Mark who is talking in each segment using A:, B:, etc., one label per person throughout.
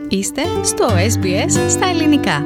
A: Είστε στο SBS στα ελληνικά.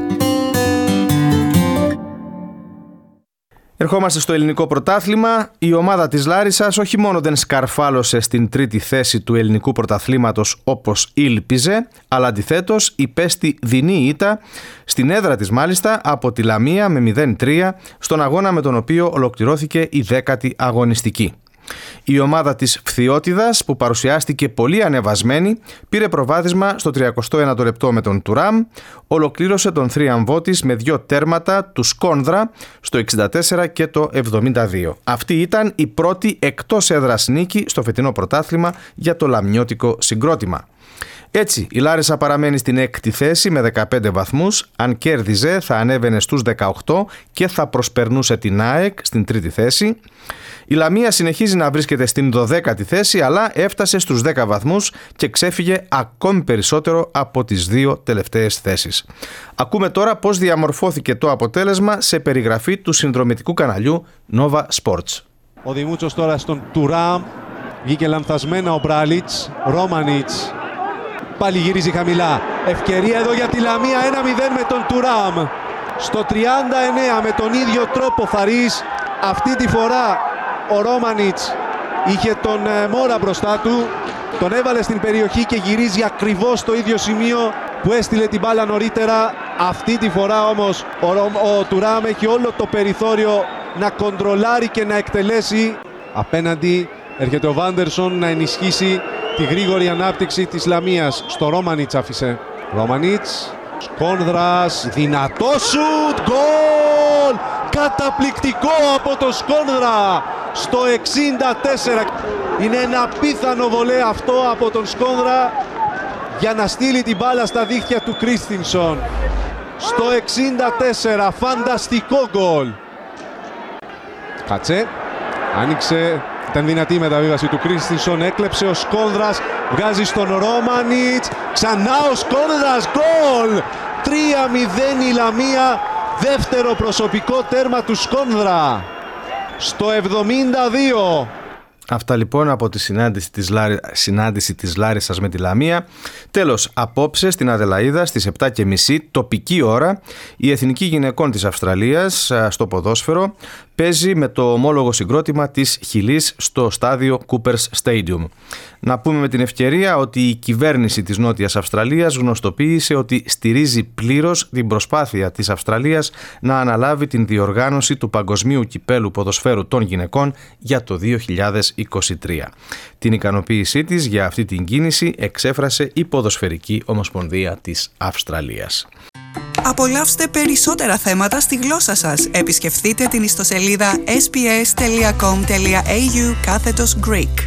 B: Ερχόμαστε στο ελληνικό πρωτάθλημα. Η ομάδα της Λάρισσας όχι μόνο δεν σκαρφάλωσε στην τρίτη θέση του ελληνικού πρωταθλήματος όπως ήλπιζε, αλλά αντιθέτως υπέστη δεινή ήττα στην έδρα της μάλιστα από τη Λαμία με 0-3 στον αγώνα με τον οποίο ολοκληρώθηκε η 10η αγωνιστική. Η ομάδα της Φθιώτιδας, που παρουσιάστηκε πολύ ανεβασμένη, πήρε προβάδισμα στο 39ο λεπτό με τον Τουράμ, ολοκλήρωσε τον θρίαμβό της με 2 τέρματα του Σκόνδρα στο 64 και το 72. Αυτή ήταν η πρώτη εκτός έδρας νίκη στο φετινό πρωτάθλημα για το λαμιώτικο συγκρότημα. Έτσι, η Λάρισα παραμένει στην 6η θέση με 15 βαθμούς. Αν κέρδιζε θα ανέβαινε στους 18 και θα προσπερνούσε την ΑΕΚ στην 3η θέση. Η Λαμία συνεχίζει να βρίσκεται στην 12η θέση, αλλά έφτασε στους 10 βαθμούς και ξέφυγε ακόμη περισσότερο από τις 2 τελευταίες θέσεις. Ακούμε τώρα πώς διαμορφώθηκε το αποτέλεσμα σε περιγραφή του συνδρομητικού καναλιού Nova Sports.
C: Ο Δημούτσος τώρα στον Τουράμ, βγήκε λανθασμένα ο Μπράλιτς, Ρόμανιτς πάλι γυρίζει χαμηλά. Ευκαιρία εδώ για τη Λαμία, 1-0 με τον Τουράμ. Στο 39 με τον ίδιο τρόπο Φαρής, αυτή τη φορά ο Ρόμανιτς είχε τον Μόρα μπροστά του, τον έβαλε στην περιοχή και γυρίζει ακριβώς στο ίδιο σημείο που έστειλε την μπάλα νωρίτερα. Αυτή τη φορά όμως ο Τουράμ έχει όλο το περιθώριο να κοντρολάρει και να εκτελέσει. Απέναντι έρχεται ο Βάντερσον να ενισχύσει τη γρήγορη ανάπτυξη της Λαμίας. Στο Ρόμανιτς άφησε. Ρόμανιτς, Σκόνδρας, δυνατό σουτ, γκολ! Καταπληκτικό από το Σκόνδρα στο 64. Είναι ένα απίθανο βολέ αυτό από τον Σκόνδρα για να στείλει την μπάλα στα δίχτυα του Κρίστινσον. Στο 64, φανταστικό γκολ. Κάτσε, άνοιξε, ήταν δυνατή η μεταβίβαση του Κρίστινσον, έκλεψε ο Σκόνδρας, βγάζει στον Ρόμανιτς, ξανά ο Σκόνδρας, γκολ! 3-0 η Λαμία, δεύτερο προσωπικό τέρμα του Σκόνδρα στο 72.
B: Αυτά λοιπόν από τη συνάντηση της Λάρισσας με τη Λαμία. Τέλος, απόψε στην Αδελαΐδα στις 7:30 τοπική ώρα η Εθνική Γυναικών της Αυστραλίας στο ποδόσφαιρο παίζει με το ομόλογο συγκρότημα της Χιλής στο στάδιο Coopers Stadium. Να πούμε με την ευκαιρία ότι η κυβέρνηση της Νότιας Αυστραλίας γνωστοποίησε ότι στηρίζει πλήρως την προσπάθεια της Αυστραλίας να αναλάβει την διοργάνωση του Παγκοσμίου Κυπέλου Ποδοσφαίρου των Γυναικών για το 2023. Την ικανοποίησή της για αυτή την κίνηση εξέφρασε η Ποδοσφαιρική Ομοσπονδία της Αυστραλίας.
D: Απολαύστε περισσότερα θέματα στη γλώσσα σας. Επισκεφτείτε την ιστοσελίδα sbs.com.au/Greek.